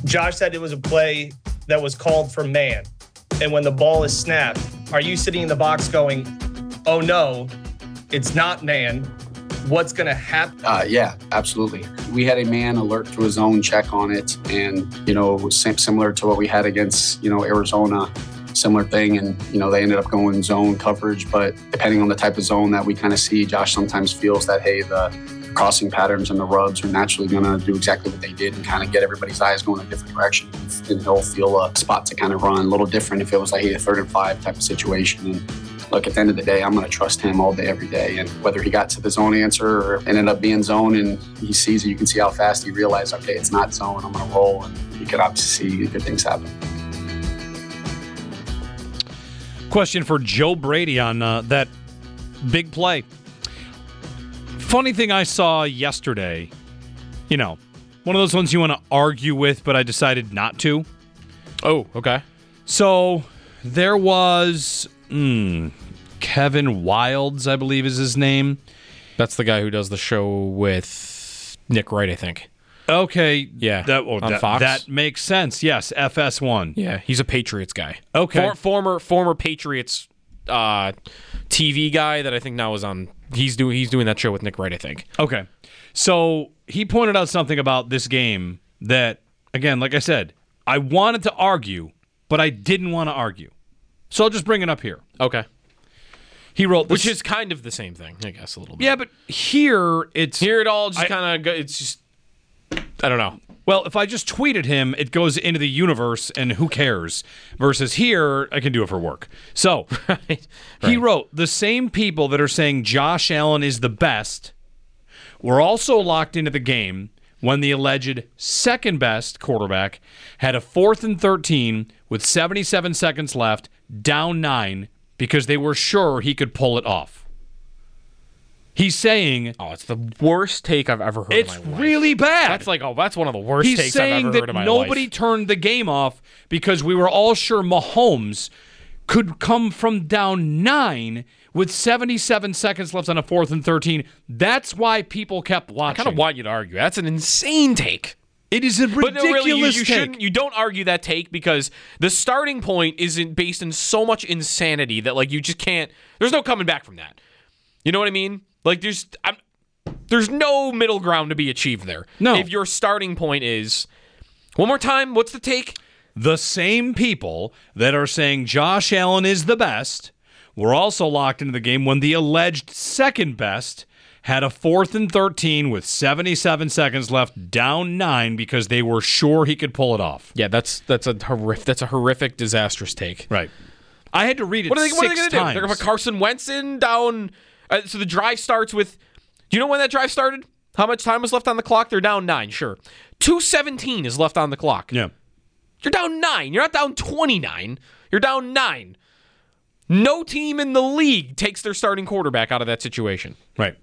Josh said it was a play that was called for man. And when the ball is snapped, are you sitting in the box going, oh no, it's not man? What's going to happen? Yeah, absolutely. We had a man alert to his own check on it. And, it was similar to what we had against, Arizona, similar thing. And, they ended up going zone coverage. But depending on the type of zone that we kind of see, Josh sometimes feels that, hey, the crossing patterns and the rubs are naturally going to do exactly what they did and kind of get everybody's eyes going in a different direction. And he'll feel a spot to kind of run a little different if it was like a 3rd and 5 type of situation. And look, at the end of the day, I'm going to trust him all day, every day. And whether he got to the zone answer or ended up being zone and he sees it, you can see how fast he realized, okay, it's not zone, I'm going to roll. And you could obviously see good things happen. Question for Joe Brady on that big play. Funny thing I saw yesterday, one of those ones you want to argue with, but I decided not to. Oh, okay. So there was Kevin Wildes, I believe is his name. That's the guy who does the show with Nick Wright, I think. Okay. Yeah. On Fox. That makes sense. Yes, FS1. Yeah, he's a Patriots guy. Okay. Former Patriots TV guy that I think now is on. He's doing that show with Nick Wright, I think. Okay. So he pointed out something about this game that, again, like I said, I wanted to argue, but I didn't want to argue. So I'll just bring it up here. Okay. He wrote, which is kind of the same thing, I guess, a little bit. Yeah, but here it all just kind of, it's just, I don't know. Well, if I just tweeted him, it goes into the universe, and who cares? Versus here, I can do it for work. So, He wrote, the same people that are saying Josh Allen is the best were also locked into the game when the alleged second-best quarterback had a 4th and 13 with 77 seconds left, down 9, because they were sure he could pull it off. He's saying... Oh, it's the worst take I've ever heard in my life. It's really bad. That's one of the worst takes I've ever heard in my life. He's saying that nobody turned the game off because we were all sure Mahomes could come from down 9 with 77 seconds left on a 4th and 13. That's why people kept watching. I kind of want you to argue. That's an insane take. It is a ridiculous take. You don't argue that take because the starting point isn't based in so much insanity that you just can't... There's no coming back from that. You know what I mean? There's no middle ground to be achieved there. No. If your starting point is... One more time, what's the take? The same people that are saying Josh Allen is the best were also locked into the game when the alleged second best had a 4th and 13 with 77 seconds left, down 9 because they were sure he could pull it off. Yeah, that's a horrific, disastrous take. Right. I had to read it what are they going to do? They're going to put Carson Wentz in down... so the drive starts with... Do you know when that drive started? How much time was left on the clock? They're down 9, sure. 2:17 is left on the clock. Yeah. You're down 9. You're not down 29. You're down 9. No team in the league takes their starting quarterback out of that situation. Right.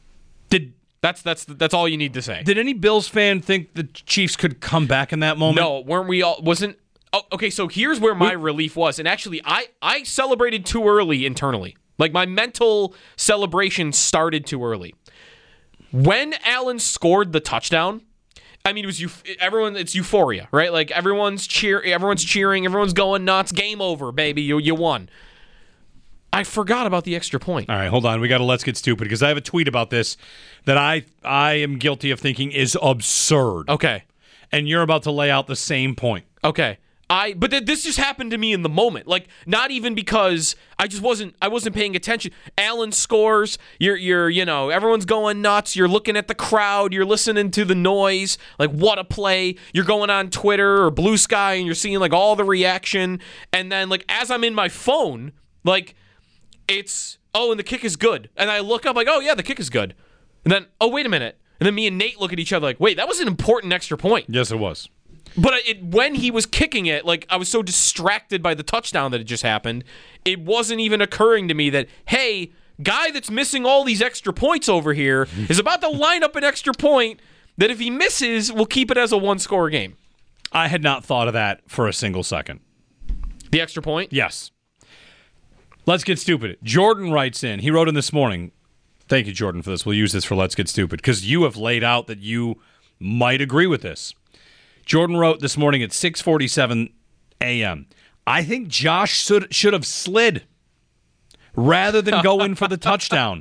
That's all you need to say. Did any Bills fan think the Chiefs could come back in that moment? No, weren't we all... Wasn't... Oh, okay, so here's where my relief was. And actually, I celebrated too early internally. My mental celebration started too early. When Allen scored the touchdown, I mean, it was it's euphoria, right? Everyone's cheering, everyone's going nuts. Game over, baby. You won. I forgot about the extra point. All right, hold on. We got to Let's Get Stupid because I have a tweet about this that I am guilty of thinking is absurd. Okay. And you're about to lay out the same point. Okay. But this just happened to me in the moment. Not even because I wasn't paying attention. Allen scores, you're everyone's going nuts. You're looking at the crowd, you're listening to the noise. What a play. You're going on Twitter or Blue Sky and you're seeing all the reaction. And then as I'm in my phone, it's, and the kick is good. And I look up oh yeah, the kick is good. And then, wait a minute. And then me and Nate look at each other wait, that was an important extra point. Yes, it was. But when he was kicking it, I was so distracted by the touchdown that had just happened, it wasn't even occurring to me that, hey, guy that's missing all these extra points over here is about to line up an extra point that if he misses, will keep it as a one-score game. I had not thought of that for a single second. The extra point? Yes. Let's Get Stupid. Jordan writes in. He wrote in this morning. Thank you, Jordan, for this. We'll use this for Let's Get Stupid because you have laid out that you might agree with this. Jordan wrote this morning at 6:47 a.m. I think Josh should have slid rather than go in for the touchdown.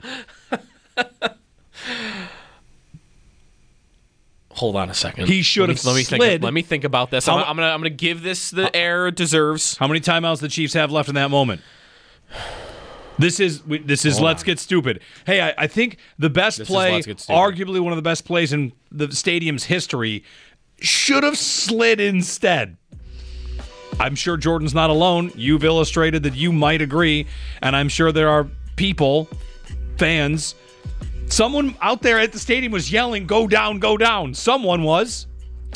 Hold on a second. He should have slid. Let me think about this. I'm gonna give this the air it deserves. How many timeouts the Chiefs have left in that moment? This is let's get stupid. Hey, I think the best play, arguably one of the best plays in the stadium's history, should have slid instead. I'm sure Jordan's not alone. You've illustrated that you might agree, and I'm sure there are people, fans, someone out there at the stadium was yelling, "Go down, go down." Someone was.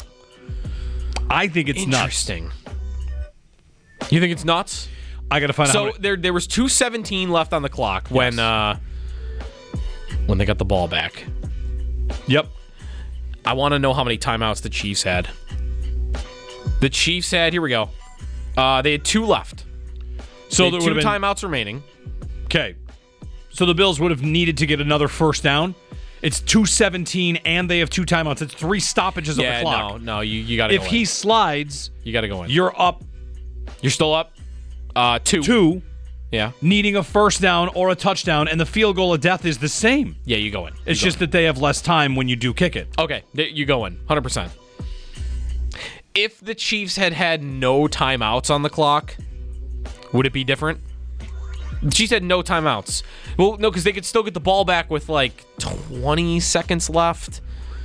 I think it's interesting. Nuts. You think it's nuts? I got to find out. So there was 2:17 left on the clock when they got the ball back. Yep. I want to know how many timeouts the Chiefs had. The Chiefs had, here we go. They had 2 left. So there were 2 timeouts remaining. Okay. So the Bills would have needed to get another first down. It's 2:17 and they have 2 timeouts. It's 3 stoppages of the clock. No, you got to go in. If he slides, you got to go in. You're up. You're still up? 2. 2. Yeah. Needing a first down or a touchdown, and the field goal of death is the same. Yeah, you go in. It's just that they have less time when you do kick it. Okay, you go in. 100%. If the Chiefs had no timeouts on the clock, would it be different? The Chiefs had no timeouts. Well, no, because they could still get the ball back with like 20 seconds left.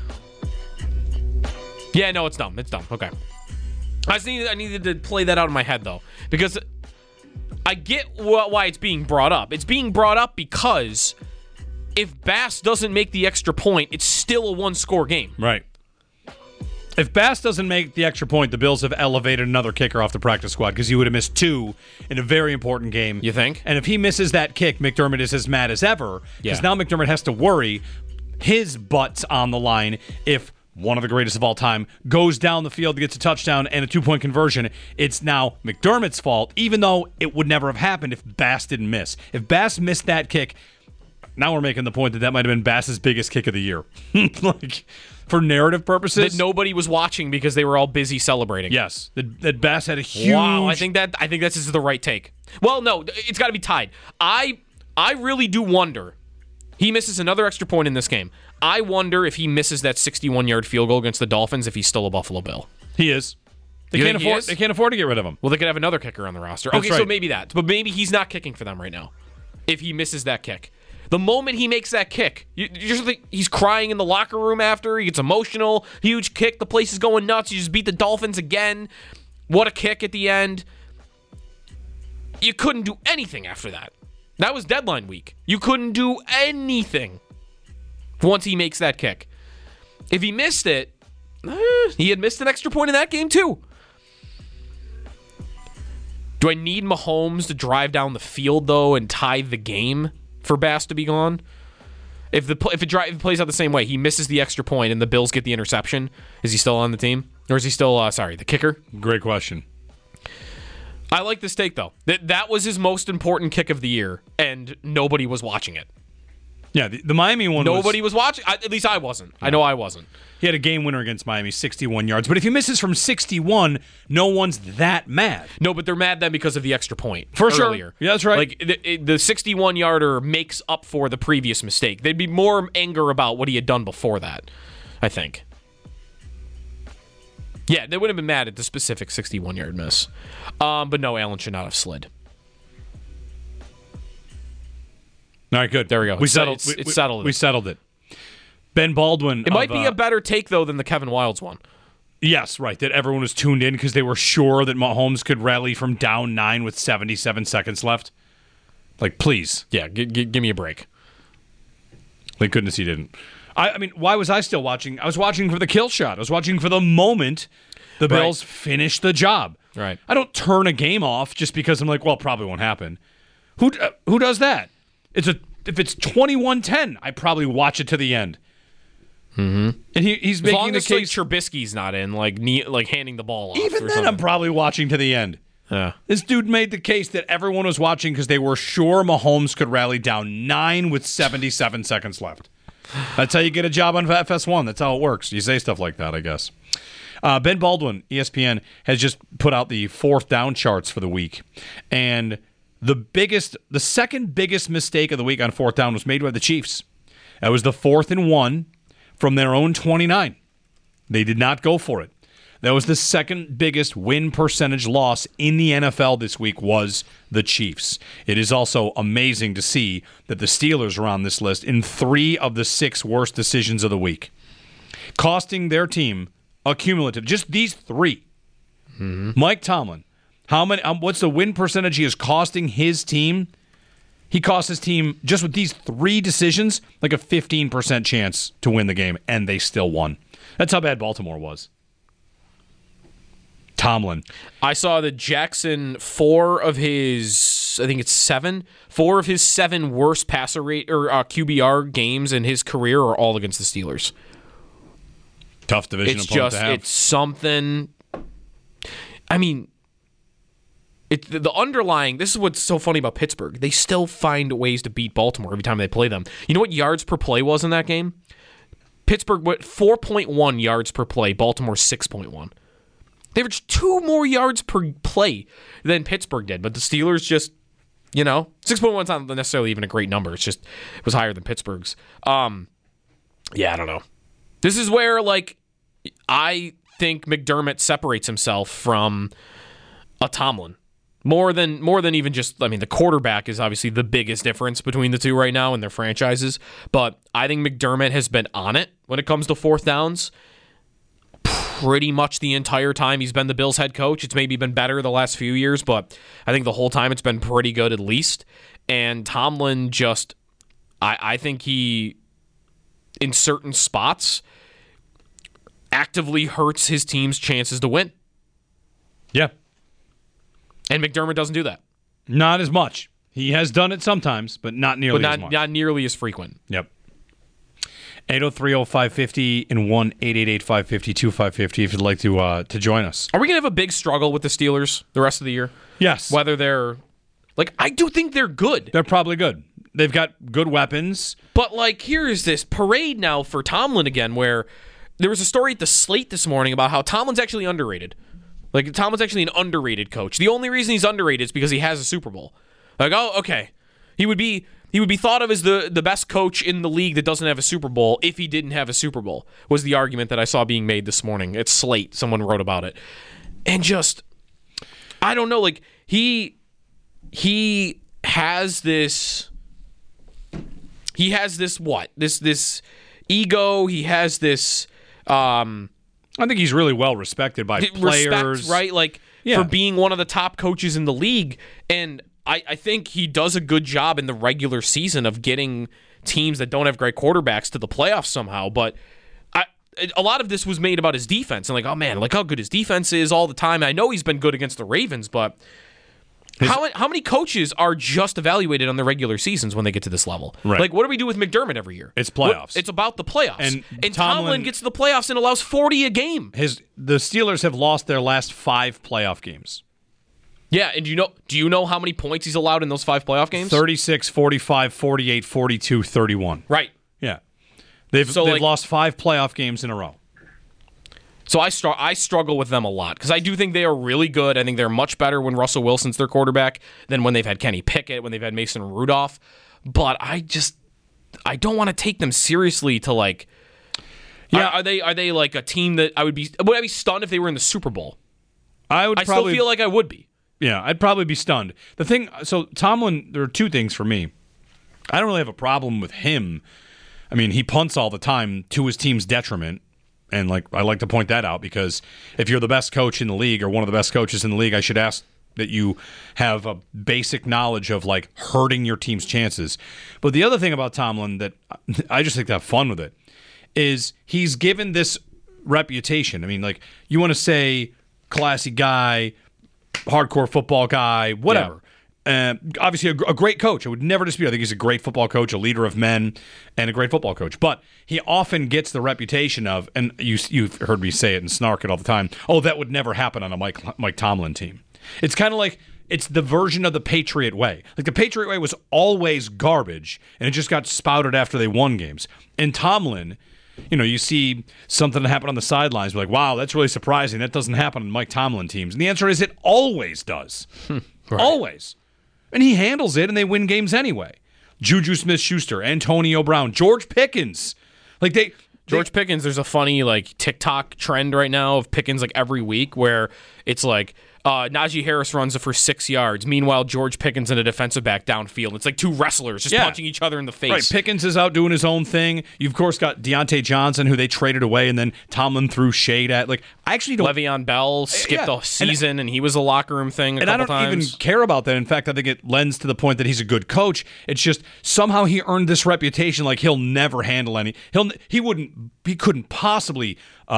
Yeah, no, it's dumb. It's dumb. Okay. I needed to play that out in my head, though, because I get why it's being brought up. It's being brought up because if Bass doesn't make the extra point, it's still a 1-score game. Right. If Bass doesn't make the extra point, the Bills have elevated another kicker off the practice squad because he would have missed 2 in a very important game. You think? And if he misses that kick, McDermott is as mad as ever because now McDermott has to worry his butt's on the line if one of the greatest of all time goes down the field, gets a touchdown and a 2-point conversion. It's now McDermott's fault, even though it would never have happened if Bass didn't miss. If Bass missed that kick, now we're making the point that might have been Bass's biggest kick of the year. Like, for narrative purposes. That nobody was watching because they were all busy celebrating. Yes. That Bass had a huge... Wow, I think this is the right take. Well, no, it's got to be tied. I really do wonder. He misses another extra point in this game. I wonder if he misses that 61-yard field goal against the Dolphins if he's still a Buffalo Bill. He is. They can't afford to get rid of him. Well, they could have another kicker on the roster. That's right. So maybe that. But maybe he's not kicking for them right now if he misses that kick. The moment he makes that kick, you just think he's crying in the locker room after. He gets emotional. Huge kick. The place is going nuts. You just beat the Dolphins again. What a kick at the end. You couldn't do anything after that. That was deadline week. You couldn't do anything once he makes that kick. If he missed it, he had missed an extra point in that game too. Do I need Mahomes to drive down the field, though, and tie the game for Bass to be gone? If it plays out the same way, he misses the extra point and the Bills get the interception, is he still on the team? Or is he still, the kicker? Great question. I like this take, though. That was his most important kick of the year, and nobody was watching it. Yeah, the Miami one Nobody was watching. At least I wasn't. I know I wasn't. He had a game winner against Miami, 61 yards. But if he misses from 61, no one's that mad. No, but they're mad then because of the extra point. For earlier. Sure. Yeah, that's right. Like, the 61-yarder makes up for the previous mistake. They'd be more anger about what he had done before that, I think. Yeah, they wouldn't have been mad at the specific 61-yard miss. But no, Allen should not have slid. All right, good. There we go. We settled it. Ben Baldwin. It might be a better take, though, than the Kevin Wildes one. Yes, right. That everyone was tuned in because they were sure that Mahomes could rally from down 9 with 77 seconds left. Like, please. Yeah, give me a break. Thank goodness he didn't. I mean, why was I still watching? I was watching for the kill shot. I was watching for the moment the Bills finish the job. Right. I don't turn a game off just because I'm like, well, it probably won't happen. Who does that? If it's 21-10, I probably watch it to the end. Mm-hmm. And he's making the case. Like, Trubisky's not in, like handing the ball off. Even then, I'm probably watching to the end. Yeah. This dude made the case that everyone was watching because they were sure Mahomes could rally down 9 with 77 seconds left. That's how you get a job on FS1. That's how it works. You say stuff like that, I guess. Ben Baldwin, ESPN, has just put out the fourth down charts for the week. And the second biggest mistake of the week on fourth down was made by the Chiefs. That was the 4th and 1 from their own 29. They did not go for it. That was the second biggest win percentage loss in the NFL this week was the Chiefs. It is also amazing to see that the Steelers are on this list in 3 of the 6 worst decisions of the week, costing their team a cumulative, just these 3. Mm-hmm. Mike Tomlin, how many? What's the win percentage he is costing his team? He cost his team, just with these 3 decisions, like a 15% chance to win the game, and they still won. That's how bad Baltimore was. Tomlin. I saw that Jackson, 4 of his 7 worst passer rate or QBR games in his career are all against the Steelers. Tough division opponent to have. It's something. I mean, the underlying. This is what's so funny about Pittsburgh. They still find ways to beat Baltimore every time they play them. You know what yards per play was in that game? Pittsburgh went 4.1 yards per play. Baltimore 6.1. They averaged 2 more yards per play than Pittsburgh did, but the Steelers just, 6.1 is not necessarily even a great number. It's just, it was higher than Pittsburgh's. I don't know. This is where, I think McDermott separates himself from a Tomlin. More than even just, the quarterback is obviously the biggest difference between the two right now in their franchises, but I think McDermott has been on it when it comes to fourth downs pretty much the entire time he's been the Bills head coach. It's maybe been better the last few years, but I think the whole time it's been pretty good at least. And Tomlin just, I think he, in certain spots, actively hurts his team's chances to win. Yeah. And McDermott doesn't do that. Not as much. He has done it sometimes, but not nearly as much. Not nearly as frequent. Yep. 803-0550 and 1-888-550-2550 if you'd like to join us. Are we going to have a big struggle with the Steelers the rest of the year? Yes. Whether they're... I do think they're good. They're probably good. They've got good weapons. But, here's this parade now for Tomlin again where there was a story at the Slate this morning about how Tomlin's actually underrated. Tomlin's actually an underrated coach. The only reason he's underrated is because he has a Super Bowl. Okay. He would be thought of as the best coach in the league that doesn't have a Super Bowl if he didn't have a Super Bowl, was the argument that I saw being made this morning. It's Slate. Someone wrote about it. And just, I don't know, he has this what? This ego. He has this I think he's really well respected by players. Respect, right? For being one of the top coaches in the league. And I think he does a good job in the regular season of getting teams that don't have great quarterbacks to the playoffs somehow. But a lot of this was made about his defense. And oh man, how good his defense is all the time. I know he's been good against the Ravens, but how many coaches are just evaluated on the regular seasons when they get to this level? Right. What do we do with McDermott every year? It's playoffs. It's about the playoffs. And Tomlin gets to the playoffs and allows 40 a game. The Steelers have lost their last 5 playoff games. Yeah, and do you know how many points he's allowed in those 5 playoff games? 36, 45, 48, 42, 31. Right. Yeah. They've lost 5 playoff games in a row. So I struggle with them a lot because I do think they are really good. I think they're much better when Russell Wilson's their quarterback than when they've had Kenny Pickett, when they've had Mason Rudolph. But I don't want to take them seriously to are they a team that would I be stunned if they were in the Super Bowl? I still feel like I would be. Yeah, I'd probably be stunned. So Tomlin, there are 2 things for me. I don't really have a problem with him. I mean, he punts all the time to his team's detriment. And I like to point that out because if you're the best coach in the league or one of the best coaches in the league, I should ask that you have a basic knowledge of hurting your team's chances. But the other thing about Tomlin that I just think to have fun with it is he's given this reputation. I mean, you want to say classy guy, hardcore football guy, whatever. Yeah. Obviously, a great coach. I would never dispute. I think he's a great football coach, a leader of men, and a great football coach. But he often gets the reputation of, and you've heard me say it and snark it all the time, that would never happen on a Mike Tomlin team. It's kind of it's the version of the Patriot way. The Patriot way was always garbage, and it just got spouted after they won games. And Tomlin, you see something happen on the sidelines, you're like, wow, that's really surprising. That doesn't happen on Mike Tomlin teams. And the answer is it always does. Right. Always. And he handles it, and they win games anyway. Juju Smith-Schuster, Antonio Brown, George Pickens. George Pickens, there's a funny TikTok trend right now of Pickens every week where it's Najee Harris runs it for 6 yards. Meanwhile, George Pickens and a defensive back downfield. It's like two wrestlers just punching each other in the face. Right. Pickens is out doing his own thing. You've, of course, got Deontay Johnson, who they traded away, and then Tomlin threw shade at. I actually don't. Le'Veon Bell skipped a season, and he was a locker room thing a couple times. And I don't even care about that. In fact, I think it lends to the point that he's a good coach. It's just somehow he earned this reputation like he'll never handle any. He couldn't possibly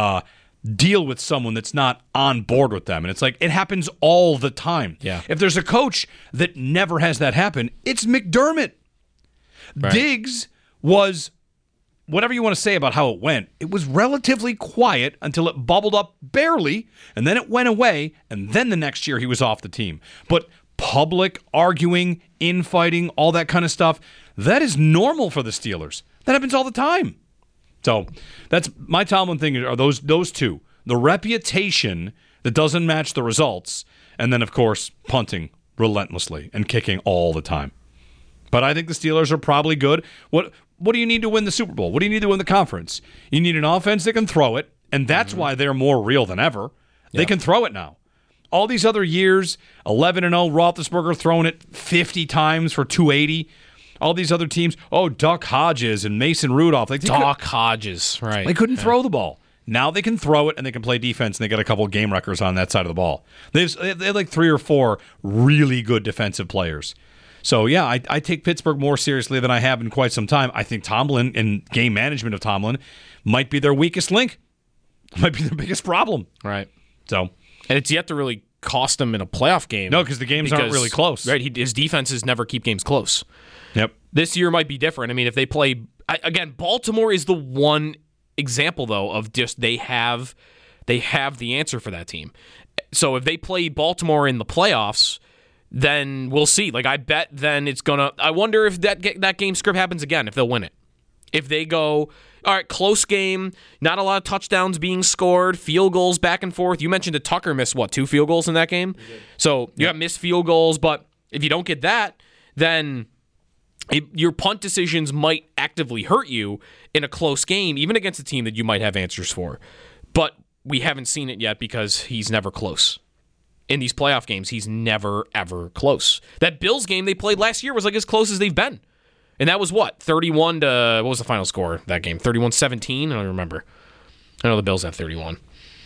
deal with someone that's not on board with them. And it's it happens all the time. Yeah. If there's a coach that never has that happen, it's McDermott. Right. Diggs was, whatever you want to say about how it went, it was relatively quiet until it bubbled up barely, and then it went away, and then the next year he was off the team. But public arguing, infighting, all that kind of stuff, that is normal for the Steelers. That happens all the time. So that's my Tomlin thing are those two. The reputation that doesn't match the results, and then, of course, punting relentlessly and kicking all the time. But I think the Steelers are probably good. What do you need to win the Super Bowl? What do you need to win the conference? You need an offense that can throw it, and that's why they're more real than ever. Yeah. They can throw it now. All these other years, 11-0, Roethlisberger throwing it 50 times for 280. All these other teams, Duck Hodges and Mason Rudolph. Hodges, right. They couldn't throw the ball. Now they can throw it, and they can play defense, and they got a couple of game wreckers on that side of the ball. They have 3 or 4 really good defensive players. So, yeah, I take Pittsburgh more seriously than I have in quite some time. I think Tomlin and game management of Tomlin might be their weakest link. Might be their biggest problem. Right. So, and it's yet to really cost them in a playoff game. No, because the games aren't really close. Right. His defenses never keep games close. Yep. This year might be different. I mean, if they play again, Baltimore is the one example though of just they have the answer for that team. So if they play Baltimore in the playoffs, then we'll see. I bet then it's gonna. I wonder if that game script happens again. If they'll win it. If they go, all right, close game, not a lot of touchdowns being scored, field goals back and forth. You mentioned that Tucker missed 2 field goals in that game. So you got missed field goals, but if you don't get that, then your punt decisions might actively hurt you in a close game, even against a team that you might have answers for. But we haven't seen it yet because he's never close. In these playoff games, he's never, ever close. That Bills game they played last year was as close as they've been. And that was 31 to, what was the final score that game? 31-17? I don't remember. I know the Bills have 31.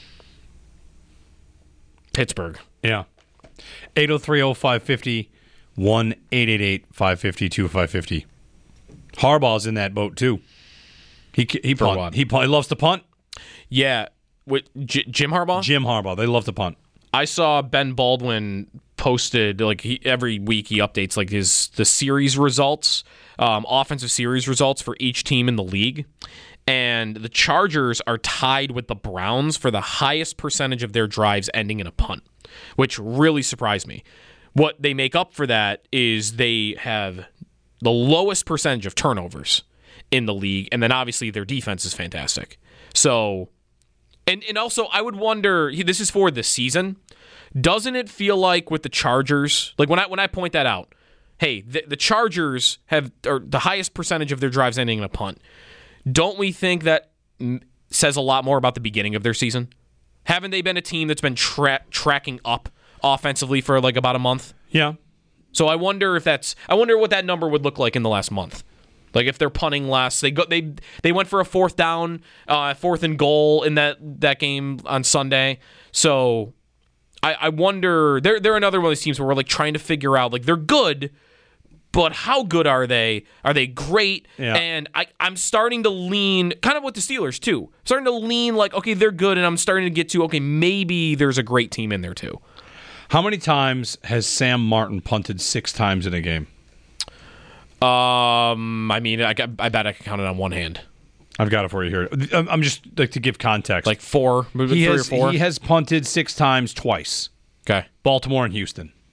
Pittsburgh. Yeah. 803-0550. 1-888-550-2550. Harbaugh's in that boat too. He loves to punt. Yeah, with Jim Harbaugh. Jim Harbaugh, they love to punt. I saw Ben Baldwin posted every week he updates the series results, offensive series results for each team in the league, and the Chargers are tied with the Browns for the highest percentage of their drives ending in a punt, which really surprised me. What they make up for that is they have the lowest percentage of turnovers in the league, and then obviously their defense is fantastic. So, and also I would wonder, this is for the season, doesn't it feel like with the Chargers, when I point that out, hey, the Chargers have the highest percentage of their drives ending in a punt, don't we think that says a lot more about the beginning of their season? Haven't they been a team that's been tracking up offensively for about a month? Yeah. So I wonder what that number would look like in the last month. If they're punting less, they went for a 4th down, 4th and goal in that game on Sunday. So I wonder, they're another one of these teams where we're trying to figure out they're good, but how good are they? Are they great? Yeah. And I'm starting to lean, kind of with the Steelers too. I'm starting to lean okay, they're good, and I'm starting to get to, okay, maybe there's a great team in there too. How many times has Sam Martin punted 6 times in a game? I bet I can count it on one hand. I've got it for you here. I'm just to give context. 4, maybe 3 or 4. He has punted 6 times twice. Okay. Baltimore and Houston.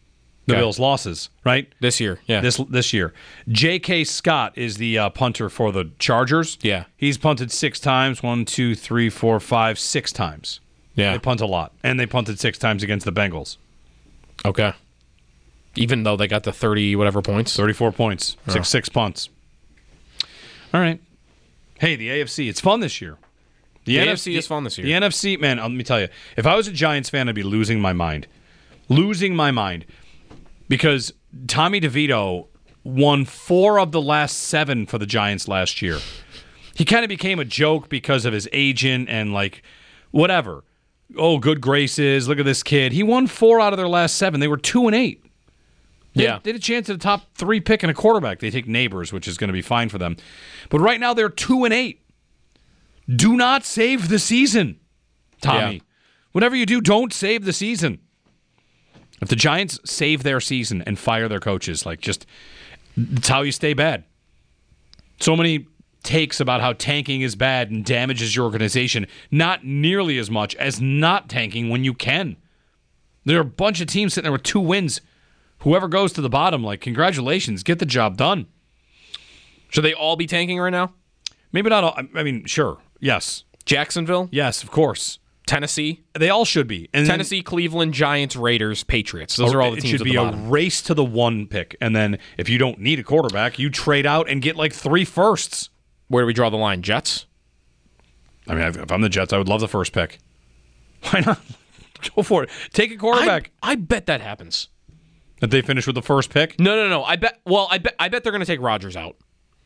The Okay. Bills' losses, right? This year, yeah. This year. J.K. Scott is the punter for the Chargers. Yeah. He's punted 6 times. 1, 2, 3, 4, 5, 6 times. Yeah. They punt a lot. And they punted 6 times against the Bengals. Okay. Even though they got the 30 whatever points. 34 points. Six punts. All right. Hey, the AFC. It's fun this year. The AFC is fun this year. The NFC, man, let me tell you. If I was a Giants fan, I'd be losing my mind. Losing my mind. Because Tommy DeVito won 4 of the last 7 for the Giants last year. He kind of became a joke because of his agent and, like, whatever. Oh, good graces. Look at this kid. He won 4 out of their last 7. They were 2-8. They had a chance at the top 3 pick and a quarterback. They take Neighbors, which is going to be fine for them. But right now they're 2-8. Do not save the season, Tommy. Yeah. Whatever you do, don't save the season. If the Giants save their season and fire their coaches, it's how you stay bad. So many takes about how tanking is bad and damages your organization. Not nearly as much as not tanking when you can. There are a bunch of teams sitting there with 2 wins. Whoever goes to the bottom, congratulations, get the job done. Should they all be tanking right now? Maybe not all. I mean, sure. Yes. Jacksonville? Yes, of course. Tennessee? They all should be. And Tennessee, Cleveland, Giants, Raiders, Patriots. Those are all the teams It should at be the a bottom. race to the 1 pick. And then if you don't need a quarterback, you trade out and get 3 firsts. Where do we draw the line? Jets? I mean, if I'm the Jets, I would love the first pick. Why not? Go for it. Take a quarterback. I bet that happens. That they finish with the first pick? No. I bet they're going to take Rodgers out.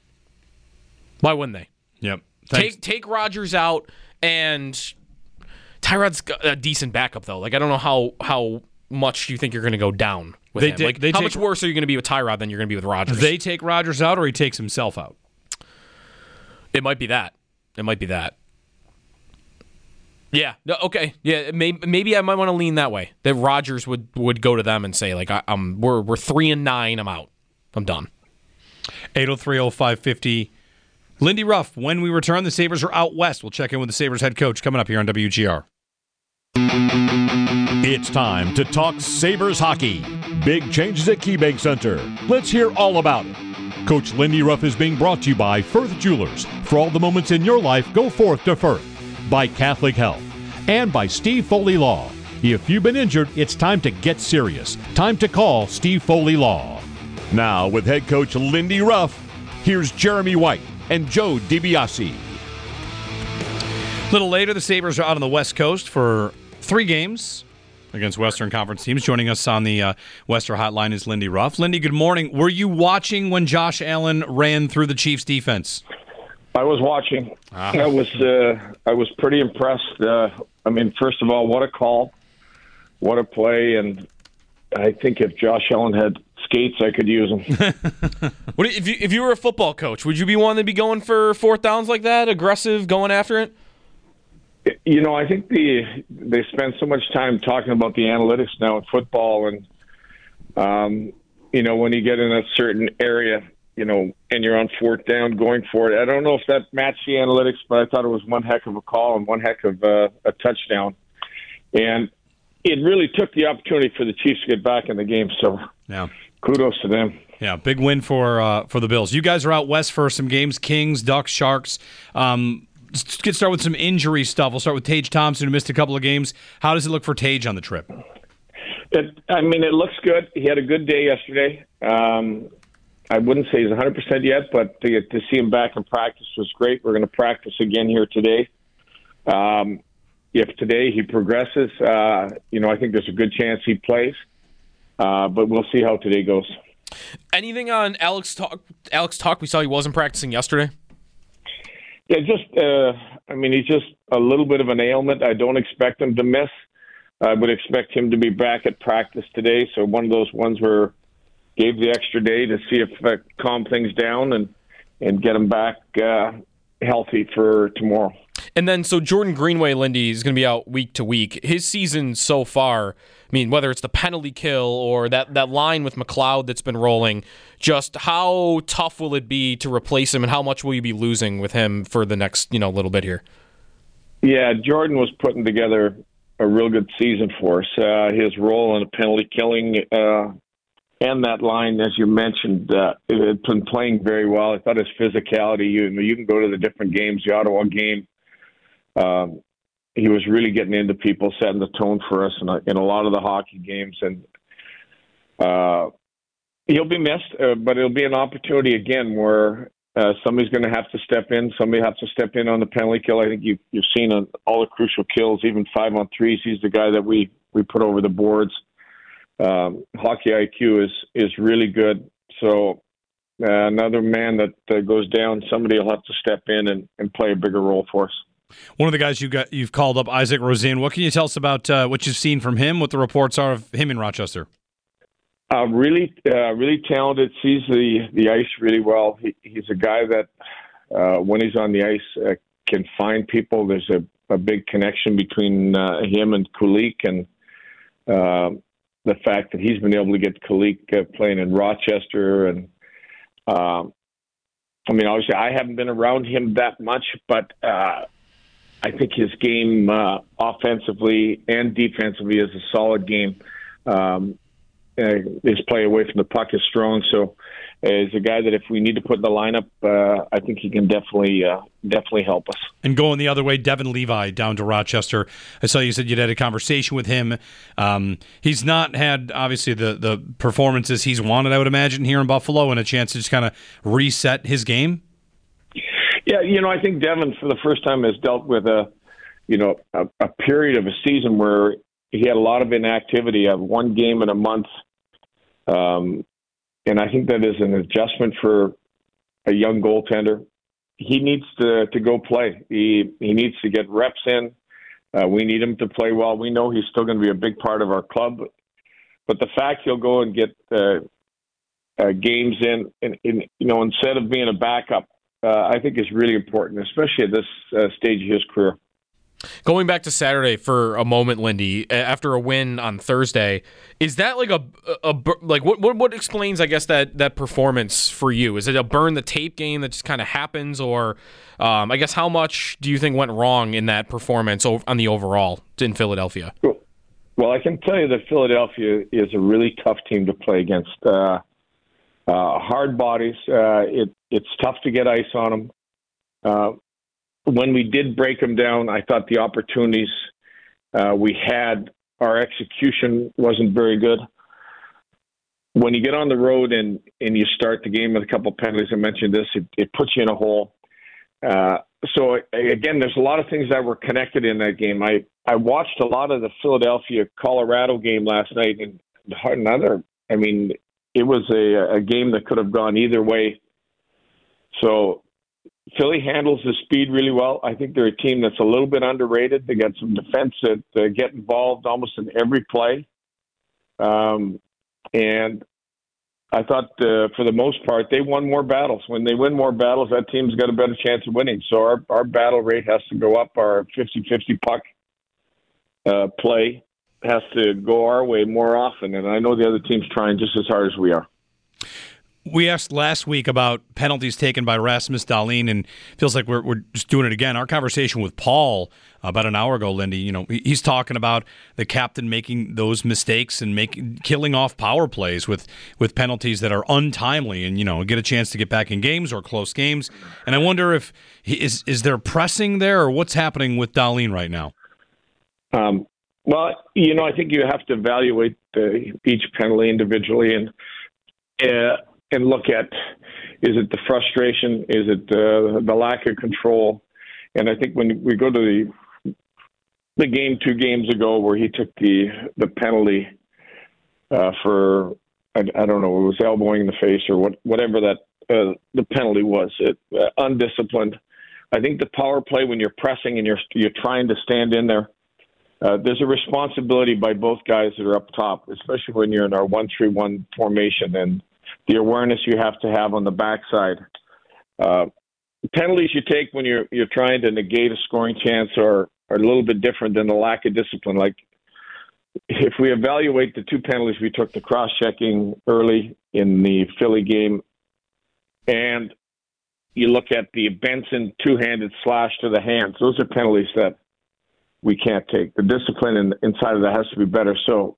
Why wouldn't they? Yep. Thanks. Take Rodgers out, and Tyrod's got a decent backup though. I don't know how much you think you're going to go down with him. How much worse are you going to be with Tyrod than you're going to be with Rodgers? They take Rodgers out, or he takes himself out. It might be that. Yeah. No, okay. Yeah. Maybe I might want to lean that way. That Rodgers would go to them and say we're 3-9. I'm out. I'm done. 803-0550. Lindy Ruff, when we return, the Sabres are out west. We'll check in with the Sabres head coach coming up here on WGR. It's time to talk Sabres hockey. Big changes at KeyBank Center. Let's hear all about it. Coach Lindy Ruff is being brought to you by Firth Jewelers. For all the moments in your life, go forth to Firth. By Catholic Health. And by Steve Foley Law. If you've been injured, it's time to get serious. Time to call Steve Foley Law. Now, with head coach Lindy Ruff, here's Jeremy White and Joe DiBiase. A little later, the Sabres are out on the West Coast for 3 games against Western Conference teams. Joining us on the Western Hotline is Lindy Ruff. Lindy, good morning. Were you watching when Josh Allen ran through the Chiefs' defense? I was watching. I was pretty impressed. First of all, what a call, what a play, and I think if Josh Allen had skates, I could use them. If you were a football coach, would you be wanting to be going for 4th downs like that, aggressive, going after it? I think they spend so much time talking about the analytics now in football, and when you get in a certain area, and you're on 4th down going for it. I don't know if that matched the analytics, but I thought it was one heck of a call and one heck of a touchdown. And it really took the opportunity for the Chiefs to get back in the game. So kudos to them. Yeah, big win for the Bills. You guys are out west for some games, Kings, Ducks, Sharks. Let's get started with some injury stuff. We'll start with Tage Thompson, who missed a couple of games. How does it look for Tage on the trip? It looks good. He had a good day yesterday. I wouldn't say he's 100% yet, but to see him back in practice was great. We're going to practice again here today. If today he progresses, I think there's a good chance he plays. But we'll see how today goes. Anything on Alex Tuch? We saw he wasn't practicing yesterday. Yeah, he's just a little bit of an ailment. I don't expect him to miss. I would expect him to be back at practice today. So one of those ones where gave the extra day to see if calm things down and get him back healthy for tomorrow. And then, so Jordan Greenway, Lindy, is going to be out week to week. His season so far, whether it's the penalty kill or that line with McLeod that's been rolling, just how tough will it be to replace him, and how much will you be losing with him for the next little bit here? Yeah, Jordan was putting together a real good season for us. His role in the penalty killing and that line, as you mentioned, it had been playing very well. I thought his physicality, you can go to the different games, the Ottawa game. He was really getting into people, setting the tone for us in a lot of the hockey games. And he'll be missed, but it'll be an opportunity again where somebody's going to have to step in. Somebody has to step in on the penalty kill. I think you've seen on all the crucial kills, even 5-on-3s. He's the guy that we put over the boards. Hockey IQ is really good. So another man that goes down, somebody will have to step in and play a bigger role for us. One of the guys you've called up, Isaac Rosen. What can you tell us about what you've seen from him? What the reports are of him in Rochester? Really talented. Sees the ice really well. He's a guy that when he's on the ice can find people. There's a big connection between him and Kulik, and the fact that he's been able to get Kulik playing in Rochester. And obviously I haven't been around him that much, but I think his game offensively and defensively is a solid game. His play away from the puck is strong, so he's a guy that if we need to put in the lineup, I think he can definitely help us. And going the other way, Devin Levi down to Rochester. I saw you said you'd had a conversation with him. He's not had, obviously, the performances he's wanted, I would imagine, here in Buffalo, and a chance to just kind of reset his game. Yeah, I think Devin, for the first time, has dealt with a period of a season where he had a lot of inactivity, of one game in a month. And I think that is an adjustment for a young goaltender. He needs to go play. He needs to get reps in. We need him to play well. We know he's still going to be a big part of our club. But the fact he'll go and get games in, instead of being a backup, I think is really important, especially at this stage of his career. Going back to Saturday for a moment, Lindy, after a win on Thursday, is that like what explains, I guess, that performance for you? Is it a burn the tape game that just kind of happens, or I guess how much do you think went wrong in that performance on the overall in Philadelphia? Well, I can tell you that Philadelphia is a really tough team to play against. Hard bodies. It's tough to get ice on them. When we did break them down, I thought the opportunities we had, our execution wasn't very good. When you get on the road and you start the game with a couple penalties, I mentioned this, it puts you in a hole. So, again, there's a lot of things that were connected in that game. I watched a lot of the Philadelphia-Colorado game last night, and it was a game that could have gone either way. So Philly handles the speed really well. I think they're a team that's a little bit underrated. They got some defense that get involved almost in every play. And I thought for the most part, they won more battles. When they win more battles, that team's got a better chance of winning. So our battle rate has to go up. Our 50-50 puck play has to go our way more often. And I know the other team's trying just as hard as we are. We asked last week about penalties taken by Rasmus Dahlin, and feels like we're just doing it again. Our conversation with Paul about an hour ago, Lindy, he's talking about the captain making those mistakes and killing off power plays with penalties that are untimely, and get a chance to get back in games or close games. And I wonder if is there pressing there, or what's happening with Dahlin right now? Well, I think you have to evaluate each penalty individually and look at, is it the frustration? Is it the lack of control? And I think when we go to the game 2 games ago where he took the penalty for, I don't know, it was elbowing in the face or whatever that the penalty was, undisciplined. I think the power play, when you're pressing and you're trying to stand in there, there's a responsibility by both guys that are up top, especially when you're in our 1-3-1 formation, and the awareness you have to have on the backside. Penalties you take when you're trying to negate a scoring chance are a little bit different than the lack of discipline. Like, if we evaluate the 2 penalties we took, the cross-checking early in the Philly game, and you look at the Benson 2-handed slash to the hands, those are penalties that we can't take. The discipline inside of that has to be better. So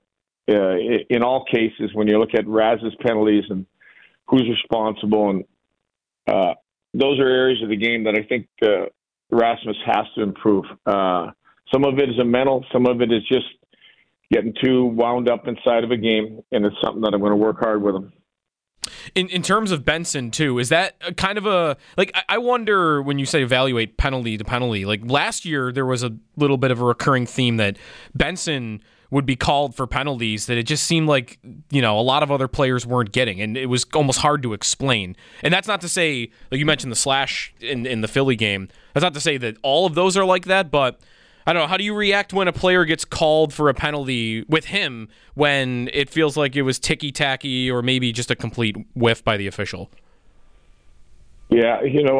in all cases, when you look at Raz's penalties and who's responsible, and those are areas of the game that I think Rasmus has to improve. Some of it is a mental, some of it is just getting too wound up inside of a game, and it's something that I'm going to work hard with him. In terms of Benson, too, is that kind of a, like, I wonder when you say evaluate penalty to penalty, like last year there was a little bit of a recurring theme that Benson would be called for penalties that it just seemed like, a lot of other players weren't getting, and it was almost hard to explain. And that's not to say, like you mentioned the slash in the Philly game, that's not to say that all of those are like that, but I don't know, how do you react when a player gets called for a penalty with him when it feels like it was ticky-tacky or maybe just a complete whiff by the official? Yeah,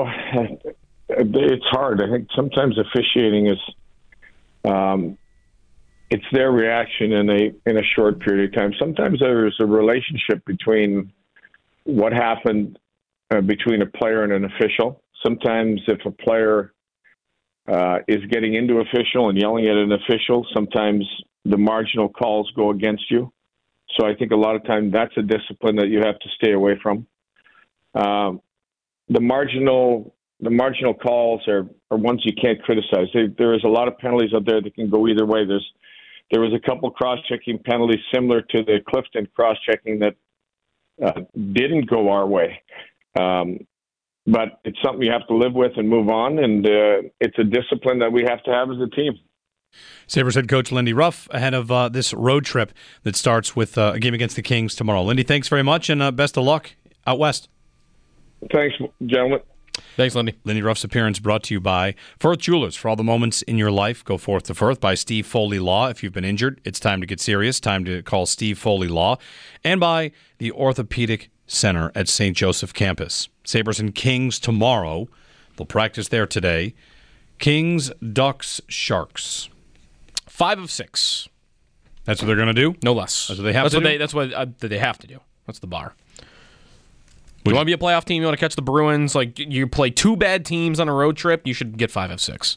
it's hard. I think sometimes officiating is it's their reaction in a short period of time. Sometimes there's a relationship between what happened between a player and an official. Sometimes if a player is getting into official and yelling at an official, sometimes the marginal calls go against you. So I think a lot of times that's a discipline that you have to stay away from. The marginal calls are ones you can't criticize. There is a lot of penalties out there that can go either way. There was a couple cross-checking penalties similar to the Clifton cross-checking that didn't go our way. But it's something you have to live with and move on, and it's a discipline that we have to have as a team. Sabres head coach Lindy Ruff ahead of this road trip that starts with a game against the Kings tomorrow. Lindy, thanks very much, and best of luck out west. Thanks, gentlemen. Thanks, Lindy. Lindy Ruff's appearance brought to you by Firth Jewelers. For all the moments in your life, go forth to Firth. By Steve Foley Law. If you've been injured, it's time to get serious. Time to call Steve Foley Law. And by the Orthopedic Center at St. Joseph Campus. Sabres and Kings tomorrow. They'll practice there today. Kings, Ducks, Sharks. 5 of 6. That's what they're going to do? No less. That's what they have to do? That's what they have to do. That's the bar. You want to be a playoff team, you want to catch the Bruins, like you play 2 bad teams on a road trip, you should get 5 of 6.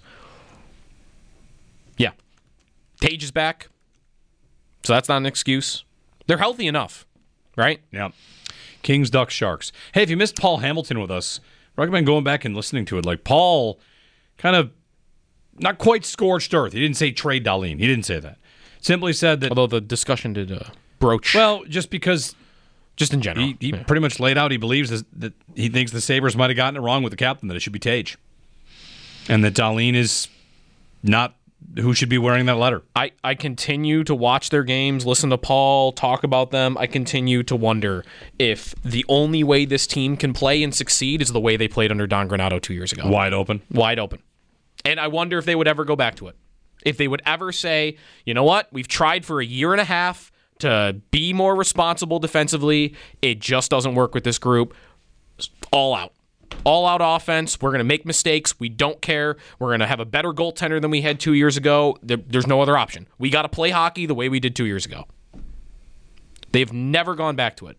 Yeah. Tage is back. So that's not an excuse. They're healthy enough, right? Yeah. Kings, Ducks, Sharks. Hey, if you missed Paul Hamilton with us, I recommend going back and listening to it. Like, Paul kind of not quite scorched earth. He didn't say trade Dahlin. He didn't say that. Simply said that... Although the discussion did broach. Well, just because... Just in general. He pretty much laid out he believes that he thinks the Sabres might have gotten it wrong with the captain, that it should be Tage. And that Dahlin is not who should be wearing that letter. I continue to watch their games, listen to Paul talk about them. I continue to wonder if the only way this team can play and succeed is the way they played under Don Granato 2 years ago. Wide open. Wide open. And I wonder if they would ever go back to it. If they would ever say, you know what, we've tried for a year and a half to be more responsible defensively. It just doesn't work with this group. All out. All out offense. We're going to make mistakes. We don't care. We're going to have a better goaltender than we had 2 years ago. There's no other option. We got to play hockey the way we did 2 years ago. They've never gone back to it.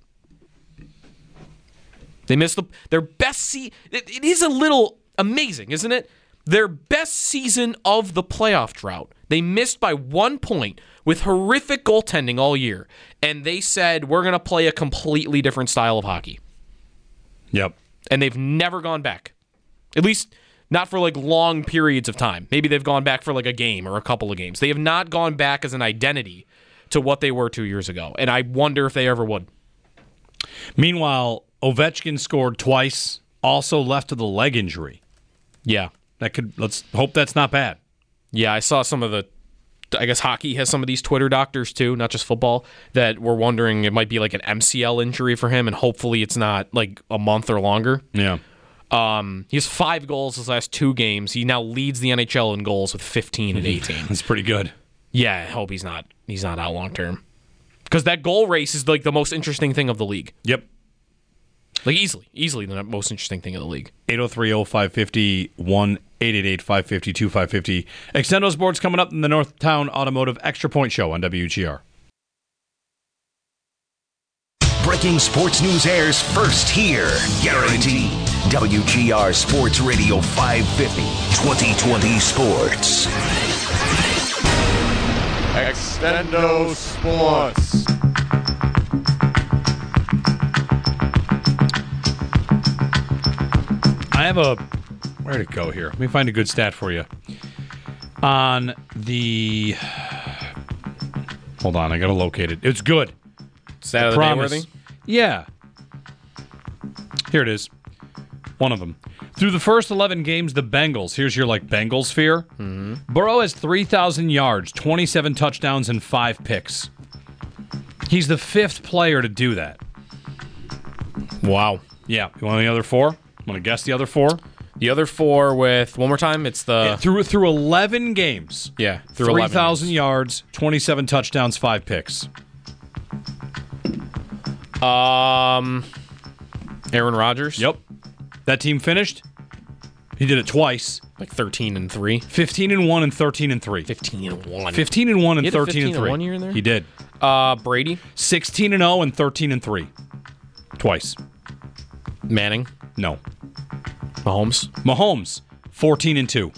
They missed their best season. It is a little amazing, isn't it? Their best season of the playoff drought. They missed by 1 point with horrific goaltending all year. And they said, we're going to play a completely different style of hockey. Yep. And they've never gone back. At least not for like long periods of time. Maybe they've gone back for like a game or a couple of games. They have not gone back as an identity to what they were 2 years ago. And I wonder if they ever would. Meanwhile, Ovechkin scored twice, also left with a leg injury. Yeah. Let's hope that's not bad. Yeah, I saw some of the, I guess hockey has some of these Twitter doctors too, not just football, that were wondering it might be like an MCL injury for him, and hopefully it's not like a month or longer. Yeah. He has 5 goals his last 2 games. He now leads the NHL in goals with 15 and 18. That's pretty good. Yeah, I hope he's not out long term. Because that goal race is like the most interesting thing of the league. Yep. Like easily the most interesting thing of the league. 803-0550, 1-888-550-2550. Extendo Sports coming up in the Northtown Automotive Extra Point Show on WGR. Breaking sports news airs first here. Guaranteed. WGR Sports Radio 550, 2020 Sports. Extendo Sports. I have a... Where'd it go here? Let me find a good stat for you. On the... Hold on, I gotta locate it. It's good. Stat of the day worthy? Yeah. Here it is. One of them. Through the first 11 games, the Bengals, here's your, Bengals fear. Mm-hmm. Burrow has 3,000 yards, 27 touchdowns, and 5 picks. He's the 5th player to do that. Wow. Yeah. You want the other 4? Want to guess the other 4? The other 4 with, one more time, it's the... Yeah, through 11 games. Yeah, through 11 3,000 yards, 27 touchdowns, 5 picks. Aaron Rodgers? Yep. That team finished. He did it twice. 13-3. 15-1 and 13-3. 15-1. 15-1 and He had a 13-3. 15-1 year in there? He did. Brady? 16-0 and 13-3. Twice. Manning? No. Mahomes? 14-2.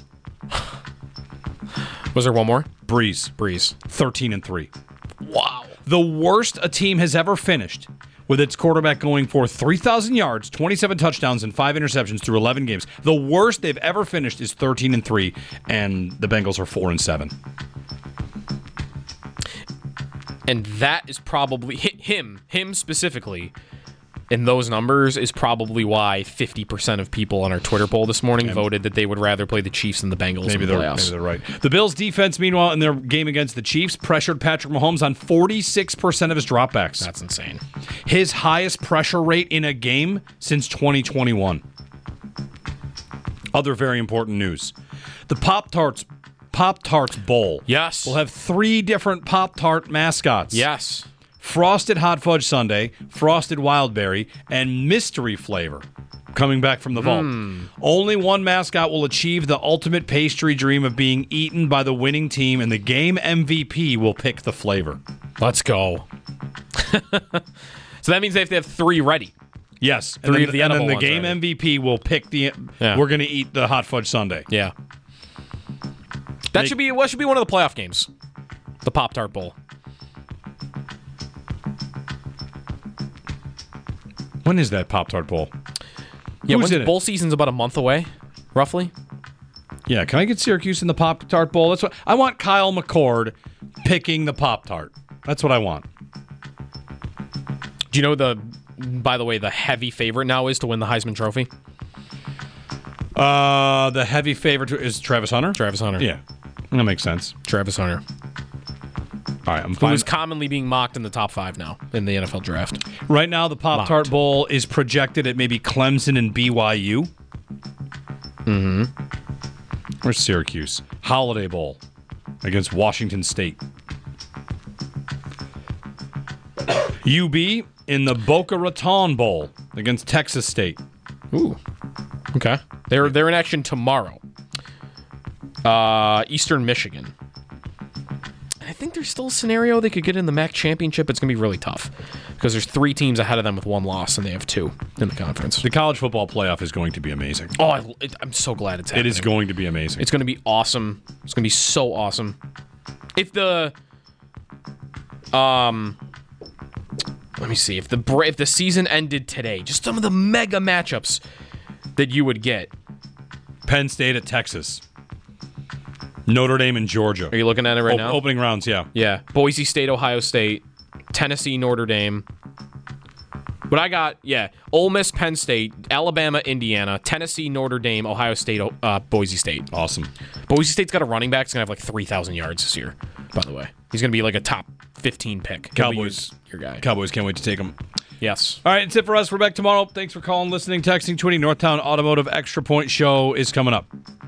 Was there one more? Breeze. 13-3. Wow. The worst a team has ever finished with its quarterback going for 3,000 yards, 27 touchdowns, and 5 interceptions through 11 games. The worst they've ever finished is 13-3, and the Bengals are 4-7. And that is probably him specifically. And those numbers is probably why 50% of people on our Twitter poll this morning voted that they would rather play the Chiefs than the Bengals in the playoffs. Maybe they're right. The Bills' defense, meanwhile, in their game against the Chiefs, pressured Patrick Mahomes on 46% of his dropbacks. That's insane. His highest pressure rate in a game since 2021. Other very important news. The Pop-Tarts Bowl Yes. will have 3 different Pop-Tart mascots. Yes. Frosted Hot Fudge Sundae, Frosted Wild Berry, and Mystery Flavor coming back from the vault. Only one mascot will achieve the ultimate pastry dream of being eaten by the winning team, and the game MVP will pick the flavor. Let's go. So that means they have to have 3 ready. Yes. Three of the and then edible the ones game already. MVP will pick the... Yeah. We're going to eat the Hot Fudge Sundae. Yeah. That should be one of the playoff games. The Pop-Tart Bowl. When is that Pop-Tart Bowl? Yeah, Who's in it? bowl season's about a month away, roughly. Yeah, can I get Syracuse in the Pop-Tart Bowl? That's what I want. Kyle McCord picking the Pop-Tart. That's what I want. Do you know by the way, the heavy favorite now is to win the Heisman Trophy? The heavy favorite is Travis Hunter? Travis Hunter. Yeah, that makes sense. Travis Hunter. All right, I'm Who fine. is commonly being mocked in the top 5 now in the NFL draft. Right now, the Pop-Tart Mocked. Bowl is projected at maybe Clemson and BYU. Mm-hmm. Where's Syracuse? Holiday Bowl against Washington State. UB in the Boca Raton Bowl against Texas State. Ooh. Okay. They're in action tomorrow. Eastern Michigan. I think there's still a scenario they could get in the MAC championship. It's going to be really tough because there's 3 teams ahead of them with 1 loss, and they have 2 in the conference. The college football playoff is going to be amazing. Oh, I'm so glad it's happening. It is going to be amazing. It's going to be awesome. It's going to be so awesome. If the let me see. If the season ended today, just some of the mega matchups that you would get. Penn State at Texas. Notre Dame and Georgia. Are you looking at it right now? Opening rounds, yeah. Yeah. Boise State, Ohio State, Tennessee, Notre Dame. But I got, Ole Miss, Penn State, Alabama, Indiana, Tennessee, Notre Dame, Ohio State, Boise State. Awesome. Boise State's got a running back that's going to have 3,000 yards this year, by the way. He's going to be a top 15 pick. Cowboys. Your guy. Cowboys can't wait to take them. Yes. All right, that's it for us. We're back tomorrow. Thanks for calling, listening, texting, tweeting. Northtown Automotive Extra Point Show is coming up.